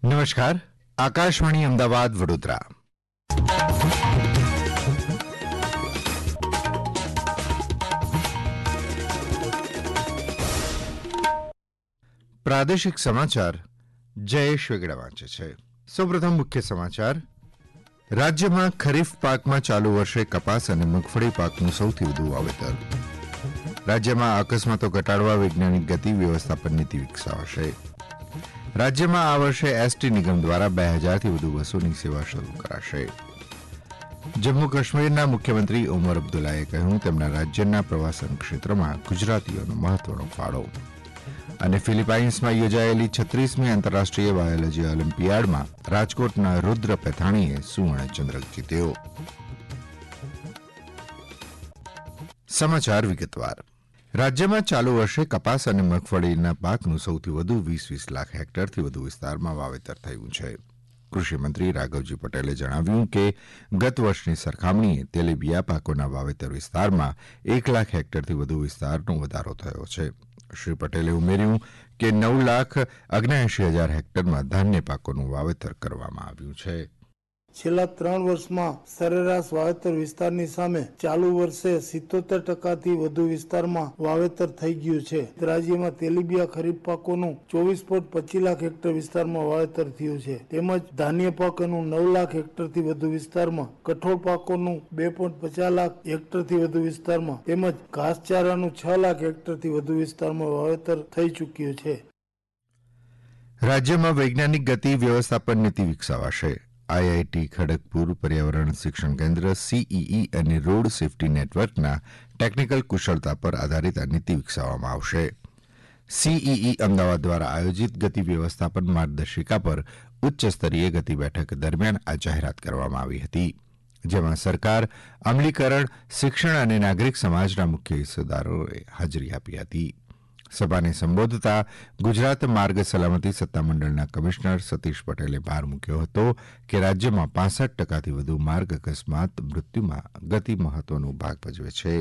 નમસ્કાર. આકાશવાણી અમદાવાદ વડોદરા. પ્રાદેશિક સમાચાર જયેશ વેગડા વાંચે છે. સૌપ્રથમ મુખ્ય સમાચાર. રાજ્યમાં ખરીફ પાકમાં ચાલુ વર્ષે કપાસ અને મગફળી પાકનું સૌથી વધુ વાવેતર. રાજ્યમાં અકસ્માતો ઘટાડવા વૈજ્ઞાનિક ગતિ વ્યવસ્થાપન નીતિ વિકસાવાશે. રાજ્યમાં આ વર્ષે એસટી નિગમ દ્વારા 2000થી વધુ બસોની સેવા શરૂ કરાશે. જમ્મુ કાશ્મીરના મુખ્યમંત્રી ઓમર અબ્દુલ્લાએ કહ્યું તેમના રાજ્યના પ્રવાસન ક્ષેત્રમાં ગુજરાતીઓનો મહત્વનો ફાળો. અને ફિલિપાઇન્સમાં યોજાયેલી 36મી આંતરરાષ્ટ્રીય બાયોલોજી ઓલિમ્પિયાડમાં રાજકોટના રુદ્ર પેથાણીએ સુવર્ણ ચંદ્રક જીત્યો. સમાચાર વિગતવાર. રાજ્યમાં ચાલુ વર્ષે કપાસ અને મગફળીના પાકનું સૌથી વધુ 20 લાખ હેક્ટરથી વધુ વિસ્તારમાં વાવેતર થયું છે. કૃષિમંત્રી રાઘવજી પટેલે જણાવ્યું કે ગત વર્ષની સરખામણીએ તેલીબિયા પાકોના વાવેતર વિસ્તારમાં 1 લાખ હેક્ટરથી વધુ વિસ્તારનો વધારો થયો છે. શ્રી પટેલે ઉમેર્યું કે 9,79,000 હેક્ટરમાં ધાન્ય પાકોનું વાવેતર કરવામાં આવ્યું છે. છેલ્લા 3 વર્ષમાં સરેરાશ વાવેતર વિસ્તારની સામે ચાલુ વર્ષે 77% વધુ વિસ્તારમાં વાવેતર થઈ ગયું છે. રાજ્યમાં તેલીબિયા ખરીફ પાકોનું 24.25 લાખ હેક્ટર વિસ્તારમાં વાવેતર થયું છે. તેમજ ધાન્ય પાકોનું 9 લાખ હેક્ટરથી વધુ વિસ્તારમાં, કઠોળ પાકોનું 2.50 લાખ હેક્ટરથી વધુ વિસ્તારમાં તેમજ ઘાસચારાનું 6 લાખ હેક્ટરથી વધુ વિસ્તારમાં વાવેતર થઈ ચૂક્યું છે. રાજ્યમાં વૈજ્ઞાનિક ગતિ વ્યવસ્થાપન નીતિ વિકસાવાશે. આઈઆઈટી ખડગપુર પર્યાવરણ શિક્ષણ કેન્દ્ર સીઈઈ અને રોડ સેફટી નેટવર્કના ટેકનિકલ કુશળતા પર આધારિત આ નીતિ વિકસાવવામાં આવશે. સીઈઈ અમદાવાદ દ્વારા આયોજિત ગતિ વ્યવસ્થાપન માર્ગદર્શિકા પર ઉચ્ચ સ્તરીય ગતિ બેઠક દરમિયાન આ જાહેરાત કરવામાં આવી હતી, જેમાં સરકાર, અમલીકરણ, શિક્ષણ અને નાગરિક સમાજના મુખ્ય હિસ્સેદારોએ હાજરી આપી હતી. સભાને સંબોધતા ગુજરાત માર્ગ સલામતી સત્તામંડળના કમિશનર સતીશ પટેલે ભાર મૂક્યો હતો કે રાજ્યમાં 65%થી વધુ માર્ગ અકસ્માત મૃત્યુમાં ગતિ મહત્વનો ભાગ ભજવે છે.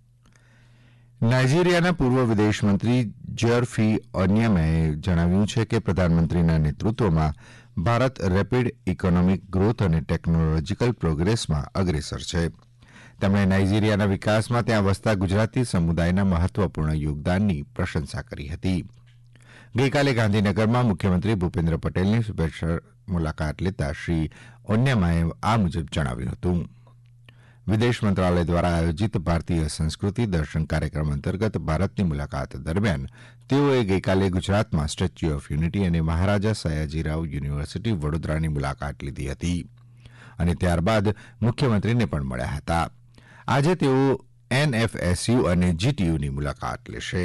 નાઇજીરિયાના પૂર્વ વિદેશમંત્રી જ્યોર્ફી ઓન્યામાએ જણાવ્યું છે કે પ્રધાનમંત્રીના નેતૃત્વમાં ભારત રેપિડ ઇકોનોમિક ગ્રોથ અને ટેકનોલોજીકલ પ્રોગ્રેસમાં અગ્રેસર છે. તેમણે નાઇજીરિયાના વિકાસમાં ત્યાં વસતા ગુજરાતી સમુદાયના મહત્વપૂર્ણ યોગદાનની પ્રશંસા કરી હતી. ગઈકાલે ગાંધીનગરમાં મુખ્યમંત્રી ભૂપેન્દ્ર પટેલની શુભેચ્છા મુલાકાત લેતા શ્રી ઓન્યામાએ આ મુજબ જણાવ્યું હતું. વિદેશ મંત્રાલય દ્વારા આયોજિત ભારતીય સંસ્કૃતિ દર્શન કાર્યક્રમ અંતર્ગત ભારતની મુલાકાત દરમિયાન તેઓએ ગઈકાલે ગુજરાતમાં સ્ટેચ્યુ ઓફ યુનિટી અને મહારાજા સયાજીરાવ યુનિવર્સિટી વડોદરાની મુલાકાત લીધી હતી અને ત્યારબાદ મુખ્યમંત્રીને પણ મળ્યા હતા. આજે તેઓ એનએફએસયુ અને જીટીયુની મુલાકાત લેશે.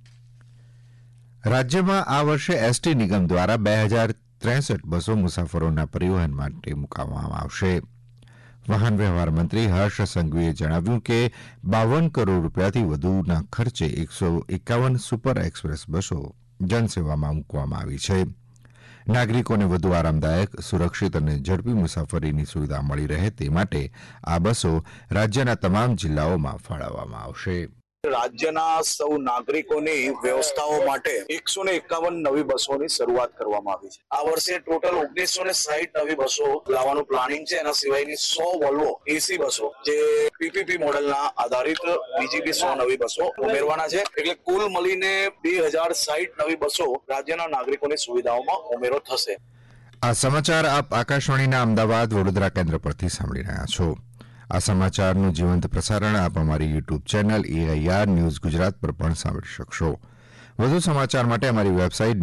રાજ્યમાં આ વર્ષે એસટી નિગમ દ્વારા 2063 બસો મુસાફરોના પરિવહન માટે મૂકવામાં આવશે. વાહન વ્યવહાર મંત્રી હર્ષ સંઘવીએ જણાવ્યું કે 52 કરોડ રૂપિયાથી વધુના ખર્ચે 151 સુપર એક્સપ્રેસ બસો જનસેવામાં મૂકવામાં આવી છે. નાગરિકોને વધુ આરામદાયક, સુરક્ષિત અને ઝડપી મુસાફરીની સુવિધા મળી રહે તે માટે આ બસો રાજ્યના તમામ જિલ્લાઓમાં ફાળવવામાં આવશે. રાજ્યના સૌ નાગરિકોની વ્યવસ્થાઓ માટે 151 નવી બસોની શરૂઆત કરવામાં આવી છે. આ વર્ષે ટોટલ 1960 નવી બસો લાવવાનું પ્લાનિંગ છે. એના સિવાયની 100 વોલ્વો એસી બસો જે પીપીપી મોડેલના આધારિત બીજી બી 100 નવી બસો ઉમેરવાના છે. એટલે કુલ મળીને 2060 નવી બસો રાજ્યના નાગરિકોની સુવિધાઓમાં ઉમેરો થશે. આ સમાચાર આપ આકાશવાણીના અમદાવાદ વડોદરા કેન્દ્ર પરથી સાંભળી રહ્યા છો. આ સમાચારનું જીવંત પ્રસારણ આપ અમારી YouTube channel AIR news Gujarat પર પણ સાંભળી શકશો. વધુ સમાચાર માટે અમારી વેબસાઇટ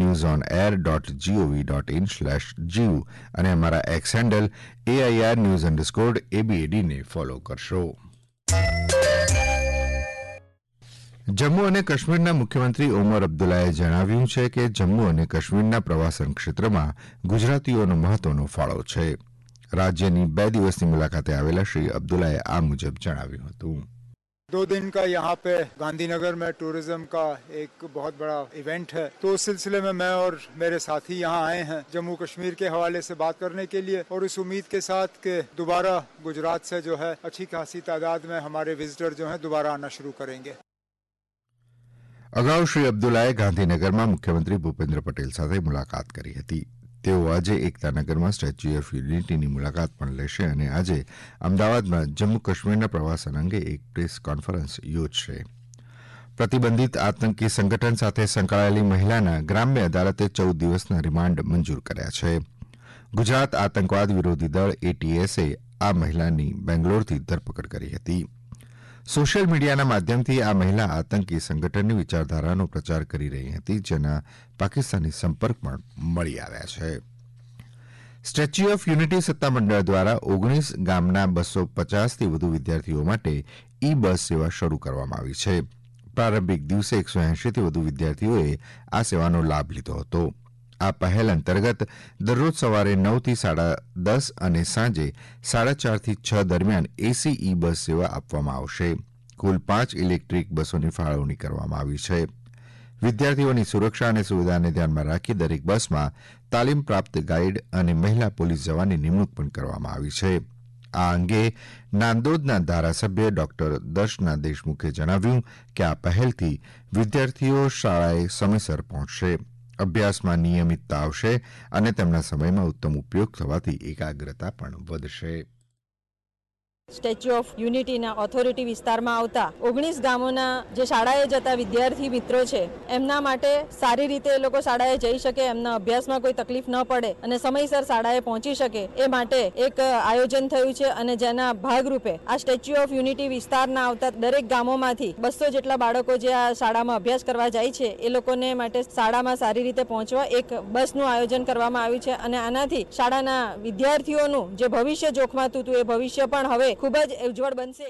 newsonair.gov.in/જીવ અને અમારા એક્સ હેન્ડલ એઆઈઆર ન્યૂઝ_ABADને ફોલો કરશો. જમ્મુ અને કાશ્મીરના મુખ્યમંત્રી ઓમર અબ્દુલ્લાએ જણાવ્યું છે કે જમ્મુ અને કાશ્મીરના પ્રવાસન ક્ષેત્રમાં ગુજરાતીઓનો મહત્વનો ફાળો છે. રાજ્યની 2 દિવસની મુલાકાતે આવેલા શ્રી અબ્દુલ્લાએ આ મુજબ જણાવ્યું હતું. 2 दिन का यहाँ पे गांधीनगर में टूरिज्म का एक बहुत बड़ा इवेंट है, तो उस सिलसिले में मैं और मेरे साथी यहाँ आए हैं जम्मू कश्मीर के हवाले से बात करने के लिए, और इस उम्मीद के साथ कि दोबारा गुजरात से जो है अच्छी खासी तादाद में हमारे विजिटर जो हैं दोबारा आना शुरू करेंगे. અગાઉ શ્રી અબ્દુલ્લાએ ગાંધીનગરમાં મુખ્યમંત્રી ભૂપેન્દ્ર પટેલ સાથે મુલાકાત કરી હતી. તેઓ આજે એકતાનગરમાં સ્ટેચ્યુ ઓફ યુનિટીની મુલાકાત પણ લેશે અને આજે અમદાવાદમાં જમ્મુ કાશ્મીરના પ્રવાસન અંગે એક પ્રેસ કોન્ફરન્સ યોજશે. પ્રતિબંધિત આતંકી સંગઠન સાથે સંકળાયેલી મહિલાના ગ્રામ્ય અદાલતે 14 દિવસના રિમાન્ડ મંજૂર કર્યા છે. ગુજરાત આતંકવાદ વિરોધી દળ એટીએસે આ મહિલાની બેંગ્લોરથી ધરપકડ કરી હતી. સોશિયલ મીડિયાના માધ્યમથી આ મહિલા આતંકી સંગઠનની વિચારધારાનો પ્રચાર કરી રહી હતી, જેના પાકિસ્તાની સંપર્ક પણ મળી આવ્યા છે. સ્ટેચ્યુ ઓફ યુનિટી સત્તામંડળ દ્વારા 19 ગામના 250થી વધુ વિદ્યાર્થીઓ માટે ઈ બસ સેવા શરૂ કરવામાં આવી છે. પ્રારંભિક દિવસે 180થી વધુ વિદ્યાર્થીઓએ આ સેવાનો લાભ લીધો હતો. આ પહેલ અંતર્ગત દરરોજ સવારે 9 થી 10:30 અને સાંજે 4:30 થી 6 દરમિયાન એસી ઈ બસ સેવા આપવામાં આવશે. કુલ 5 ઇલેક્ટ્રિક બસોની ફાળવણી કરવામાં આવી છે. વિદ્યાર્થીઓની સુરક્ષા અને સુવિધાને ધ્યાનમાં રાખી દરેક બસમાં તાલીમ પ્રાપ્ત ગાઈડ અને મહિલા પોલીસ જવાનની નિમણૂક પણ કરવામાં આવી છે. આ અંગે નાંદોદના ધારાસભ્ય ડોક્ટર દર્શના દેશમુખે જણાવ્યું કે આ પહેલથી વિદ્યાર્થીઓ શાળાએ સમયસર પહોંચશે, અભ્યાસમાં નિયમિતતા આવશે અને તેમના સમયમાં ઉત્તમ ઉપયોગ થવાથી એકાગ્રતા પણ વધશે. સ્ટેચ્યુ ઓફ યુનિટીના ઓથોરિટી વિસ્તારમાં આવતા 19 ગામોના જે શાળાએ જતા વિદ્યાર્થી મિત્રો છે એમના માટે સારી રીતે એ લોકો શાળાએ જઈ શકે, એમના અભ્યાસમાં કોઈ તકલીફ ન પડે અને સમયસર શાળાએ પહોંચી શકે એ માટે એક આયોજન થયું છે અને જેના ભાગરૂપે આ સ્ટેચ્યુ ઓફ યુનિટી વિસ્તારના આવતા દરેક ગામોમાંથી 200 જેટલા બાળકો જે આ શાળામાં અભ્યાસ કરવા જાય છે એ લોકોને માટે શાળામાં સારી રીતે પહોંચવા એક બસનું આયોજન કરવામાં આવ્યું છે અને આનાથી શાળાના વિદ્યાર્થીઓનું જે ભવિષ્ય જોખમાતું હતું એ ભવિષ્ય પણ હવે ખૂબ જ ઉજ્જવળ બનશે.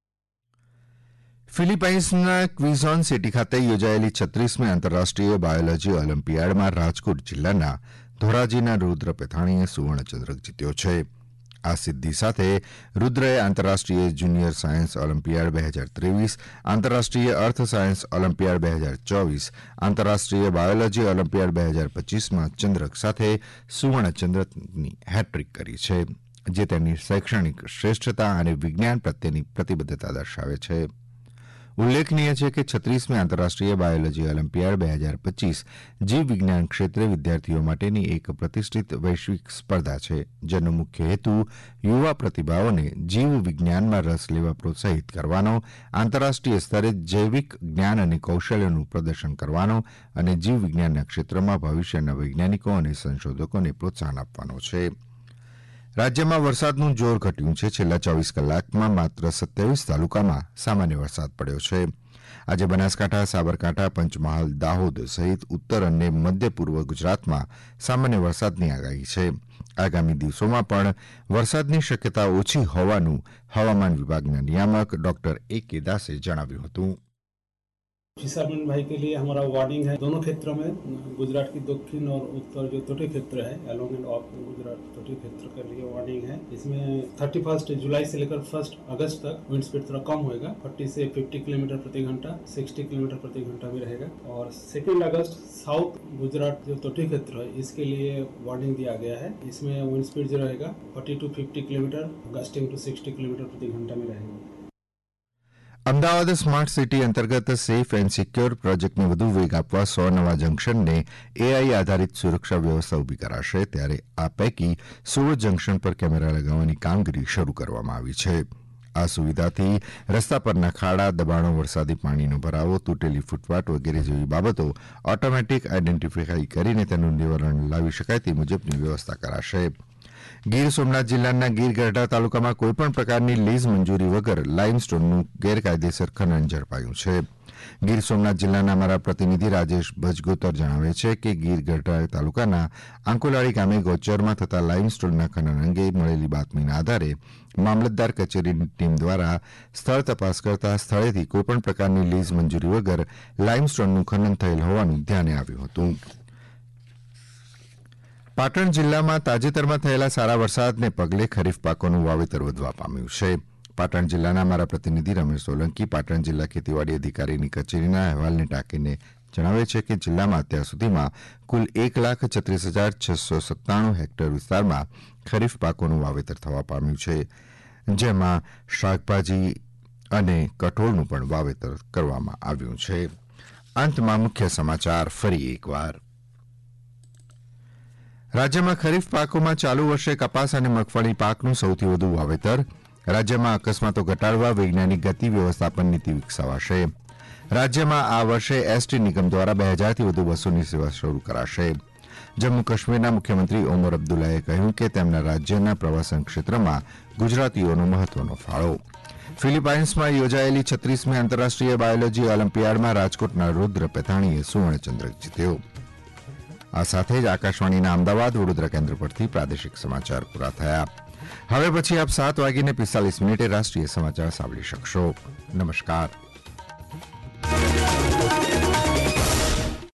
ફિલિપાઇન્સના ક્વિઝોન સિટી ખાતે યોજાયેલી 36મી આંતરરાષ્ટ્રીય બાયોલોજી ઓલિમ્પિયાડમાં રાજકોટ જિલ્લાના ધોરાજીના રુદ્ર પેથાણીએ સુવર્ણચંદ્રક જીત્યો છે. આ સિદ્ધિ સાથે રુદ્રએ આંતરરાષ્ટ્રીય જુનિયર સાયન્સ ઓલિમ્પિયાડ 2023, આંતરરાષ્ટ્રીય અર્થ સાયન્સ ઓલિમ્પિયાડ 2024, આંતરરાષ્ટ્રીય બાયોલોજી ઓલિમ્પિયાડ 2025માં ચંદ્રક સાથે સુવર્ણચંદ્રકની હેટ્રિક કરી છે, જે તેમની શૈક્ષણિક શ્રેષ્ઠતા અને વિજ્ઞાન પ્રત્યેની પ્રતિબદ્ધતા દર્શાવે છે. ઉલ્લેખનીય છે કે 36મી આંતરરાષ્ટ્રીય બાયોલોજી ઓલિમ્પિયાડ 2025 જીવ વિજ્ઞાન ક્ષેત્રે વિદ્યાર્થીઓ માટેની એક પ્રતિષ્ઠિત વૈશ્વિક સ્પર્ધા છે, જેનો મુખ્ય હેતુ યુવા પ્રતિભાઓને જીવ વિજ્ઞાનમાં રસ લેવા પ્રોત્સાહિત કરવાનો, આંતરરાષ્ટ્રીય સ્તરે જૈવિક જ્ઞાન અને કૌશલ્યનું પ્રદર્શન કરવાનો અને જીવ વિજ્ઞાનના ક્ષેત્રમાં ભવિષ્યના વૈજ્ઞાનિકો અને સંશોધકોને પ્રોત્સાહન આપવાનો છે. રાજ્યમાં વરસાદનું જોર ઘટ્યું છે. છેલ્લા 24 કલાકમાં માત્ર 27 તાલુકામાં સામાન્ય વરસાદ પડ્યો છે. આજે બનાસકાંઠા, સાબરકાંઠા, પંચમહાલ, દાહોદ સહિત ઉત્તર અને મધ્ય પૂર્વ ગુજરાતમાં સામાન્ય વરસાદની આગાહી છે. આગામી દિવસોમાં પણ વરસાદની શક્યતા ઓછી હોવાનું હવામાન વિભાગના નિયામક ડોક્ટર A.K. દાસે જણાવ્યું હતું. फिशरमैन भाई के लिए हमारा वार्निंग है दोनों क्षेत्रों में, गुजरात की दक्षिण और उत्तर जो तटीय क्षेत्र है अलोंग एंड ऑफ गुजरात तटीय क्षेत्र के लिए वार्निंग है. इसमें 31 जुलाई से लेकर 1 अगस्त तक विंड स्पीड थोड़ा कम होएगा, 40 से 50 किलोमीटर प्रति घंटा, 60 किलोमीटर प्रति घंटा में रहेगा. और 2 अगस्त साउथ गुजरात जो तटीय क्षेत्र है इसके लिए वार्निंग दिया गया है. इसमें विंड स्पीड जो रहेगा 40 to 50 kilometre, gusting to 60 kilometre प्रति घंटा में रहेगा. અમદાવાદ સ્માર્ટ સિટી અંતર્ગત સેફ એન્ડ સિક્યોર પ્રોજેક્ટને વધુ વેગ આપવા 100 નવા જંકશનને એઆઈ આધારિત સુરક્ષા વ્યવસ્થા ઊભી કરાશે, ત્યારે આ પૈકી 16 જંકશન પર કેમેરા લગાવવાની કામગીરી શરૂ કરવામાં આવી છે. આ સુવિધાથી રસ્તા પરના ખાડા, દબાણો, વરસાદી પાણીનો ભરાવો, તૂટેલી ફૂટપાથ વગેરે જેવી બાબતો ઓટોમેટિક આઈડેન્ટિફાઈ કરીને તેનું નિવારણ લાવી શકાય તે મુજબની વ્યવસ્થા કરાશે. ગીર સોમનાથ જિલ્લાના ગીર ગઢડા તાલુકામાં કોઈપણ પ્રકારની લીઝ મંજૂરી વગર લાઇમસ્ટોનનું ગેરકાયદેસર ખનન ઝડપાયું છે. ગીર સોમનાથ જિલ્લાના અમારા પ્રતિનિધિ રાજેશ ભજગોતર જણાવે છે કે ગીર ગઢડા તાલુકાના આંકોલાળી ગામે ગૌચરમાં થતા લાઇમસ્ટોનના ખનન અંગે મળેલી બાતમીના આધારે મામલતદાર કચેરીની ટીમ દ્વારા સ્થળ તપાસ કરતા સ્થળેથી કોઈપણ પ્રકારની લીઝ મંજૂરી વગર લાઇમસ્ટોનનું ખનન થયેલ હોવાનું ધ્યાને આવ્યું હતું. પાટણ જિલ્લામાં તાજેતરમાં થયેલા સારા વરસાદને પગલે ખરીફ પાકોનું વાવેતર વધવા પામ્યું છે. પાટણ જિલ્લાના અમારા પ્રતિનિધિ રમેશ સોલંકી પાટણ જિલ્લા ખેતીવાડી અધિકારીની કચેરીના અહેવાલને ટાંકીને જણાવે છે કે જિલ્લામાં અત્યાર સુધીમાં કુલ 1,36,697 હેક્ટર વિસ્તારમાં ખરીફ પાકોનું વાવેતર થવા પામ્યું છે, જેમાં શાકભાજી અને કઠોળનું પણ વાવેતર કરવામાં આવ્યું છે. અંતમાં મુખ્ય સમાચાર ફરી એકવાર. રાજ્યમાં ખરીફ પાકોમાં ચાલુ વર્ષે કપાસ અને મગફળી પાકનું સૌથી વધુ વાવેતર. રાજ્યમાં અકસ્માતો ઘટાડવા વૈજ્ઞાનિક ગતિ વ્યવસ્થાપન નીતિ વિકસાવાશે. રાજ્યમાં આ વર્ષે એસટી નિગમ દ્વારા 2000થી વધુ બસોની સેવા શરૂ કરાશે. જમ્મુ કાશ્મીરના મુખ્યમંત્રી ઓમર અબ્દુલ્લાએ કહ્યું કે તેમના રાજ્યના પ્રવાસન ક્ષેત્રમાં ગુજરાતીઓનો મહત્વનો ફાળો. ફિલિપાઇન્સમાં યોજાયેલી 36મી આંતરરાષ્ટ્રીય બાયોલોજી ઓલિમ્પિયાડમાં રાજકોટના રુદ્ર પેથાણીએ સુવર્ણચંદ્રક જીત્યો. આ સાથે જ આકાશવાણીના અમદાવાદ વડોદરા કેન્દ્ર પરથી પ્રાદેશિક સમાચાર પૂરા થયા. હવે પછી આપ 7:45 રાષ્ટ્રીય સમાચાર સાંભળી શકશો. નમસ્કાર.